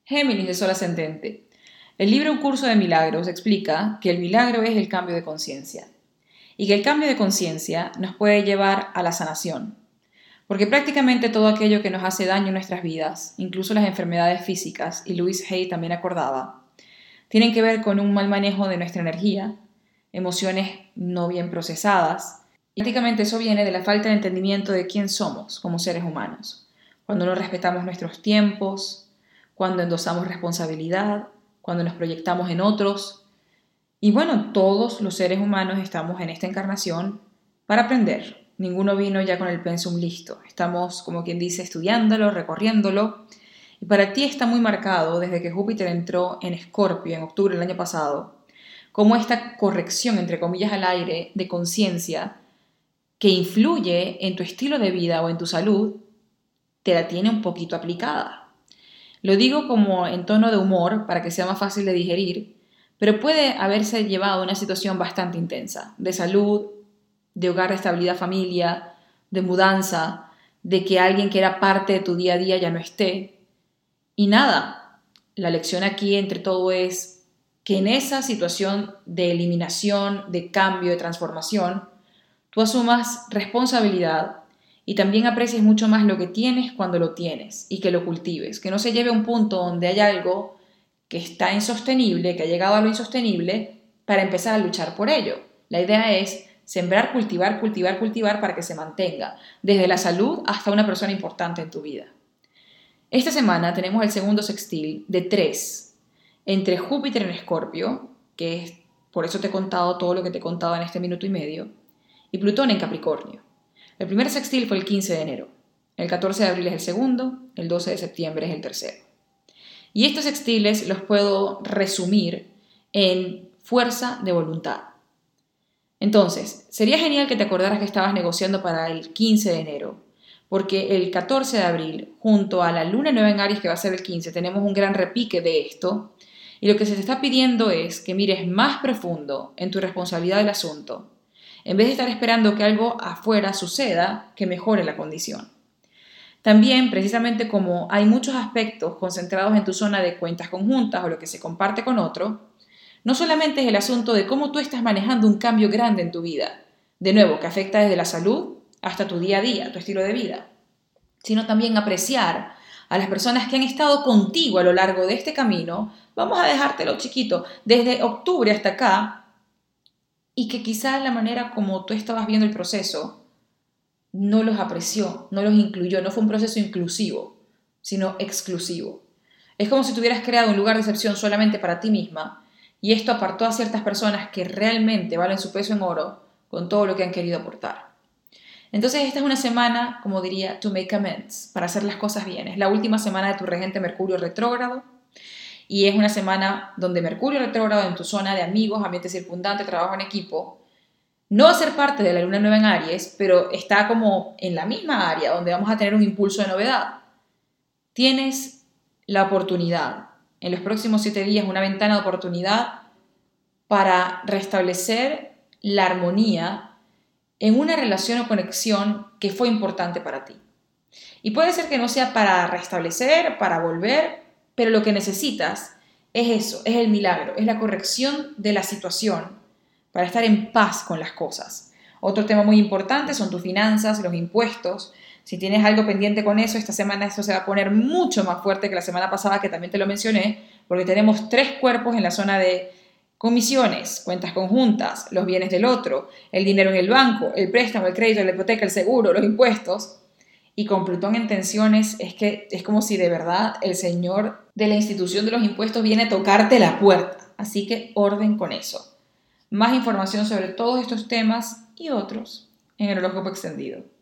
Géminis de Sol ascendente. El libro Un curso de milagros explica que el milagro es el cambio de conciencia y que el cambio de conciencia nos puede llevar a la sanación, porque prácticamente todo aquello que nos hace daño en nuestras vidas, incluso las enfermedades físicas, y Louise Hay también acordaba, tienen que ver con un mal manejo de nuestra energía, emociones no bien procesadas, y prácticamente eso viene de la falta de entendimiento de quién somos como seres humanos, cuando no respetamos nuestros tiempos, cuando endosamos responsabilidad, cuando nos proyectamos en otros. Y bueno, todos los seres humanos estamos en esta encarnación para aprender. Ninguno vino ya con el pensum listo. Estamos, como quien dice, estudiándolo, recorriéndolo. Y para ti está muy marcado desde que Júpiter entró en Escorpio en octubre del año pasado, como esta corrección, entre comillas, al aire de conciencia que influye en tu estilo de vida o en tu salud, te la tiene un poquito aplicada. Lo digo como en tono de humor para que sea más fácil de digerir, pero puede haberse llevado a una situación bastante intensa, de salud, de hogar, de estabilidad, familia, de mudanza, de que alguien que era parte de tu día a día ya no esté. Y nada, la lección aquí entre todo es que en esa situación de eliminación, de cambio, de transformación, tú asumas responsabilidad y también aprecies mucho más lo que tienes cuando lo tienes y que lo cultives, que no se lleve a un punto donde hay algo que está insostenible, que ha llegado a lo insostenible, para empezar a luchar por ello. La idea es sembrar, cultivar, cultivar, cultivar para que se mantenga, desde la salud hasta una persona importante en tu vida. Esta semana tenemos el segundo sextil de 3 entre Júpiter en Escorpio, que es, por eso te he contado todo lo que te he contado en este minuto y medio, y Plutón en Capricornio. El primer sextil fue el 15 de enero, el 14 de abril es el segundo, el 12 de septiembre es el tercero. Y estos sextiles los puedo resumir en fuerza de voluntad. Entonces, sería genial que te acordaras que estabas negociando para el 15 de enero, porque el 14 de abril, junto a la luna nueva en Aries que va a ser el 15, tenemos un gran repique de esto, y lo que se te está pidiendo es que mires más profundo en tu responsabilidad del asunto, en vez de estar esperando que algo afuera suceda que mejore la condición. También, precisamente como hay muchos aspectos concentrados en tu zona de cuentas conjuntas o lo que se comparte con otro, no solamente es el asunto de cómo tú estás manejando un cambio grande en tu vida, de nuevo, que afecta desde la salud hasta tu día a día, tu estilo de vida, sino también apreciar a las personas que han estado contigo a lo largo de este camino, vamos a dejártelo chiquito, desde octubre hasta acá, y que quizás la manera como tú estabas viendo el proceso no los apreció, no los incluyó, no fue un proceso inclusivo, sino exclusivo. Es como si tuvieras creado un lugar de excepción solamente para ti misma y esto apartó a ciertas personas que realmente valen su peso en oro con todo lo que han querido aportar. Entonces esta es una semana, como diría, to make amends, para hacer las cosas bien. Es la última semana de tu regente Mercurio retrógrado y es una semana donde Mercurio retrógrado en tu zona de amigos, ambiente circundante, trabajo en equipo, no va a ser parte de la luna nueva en Aries, pero está como en la misma área donde vamos a tener un impulso de novedad. Tienes la oportunidad, en los próximos 7 días, una ventana de oportunidad para restablecer la armonía en una relación o conexión que fue importante para ti. Y puede ser que no sea para restablecer, para volver, pero lo que necesitas es eso, es el milagro, es la corrección de la situación para estar en paz con las cosas. Otro tema muy importante son tus finanzas, los impuestos. Si tienes algo pendiente con eso, esta semana eso se va a poner mucho más fuerte que la semana pasada, que también te lo mencioné, porque tenemos 3 cuerpos en la zona de comisiones, cuentas conjuntas, los bienes del otro, el dinero en el banco, el préstamo, el crédito, la hipoteca, el seguro, los impuestos. Y con Plutón en tensiones es que es como si de verdad el señor de la institución de los impuestos viene a tocarte la puerta. Así que orden con eso. Más información sobre todos estos temas y otros en el horóscopo extendido.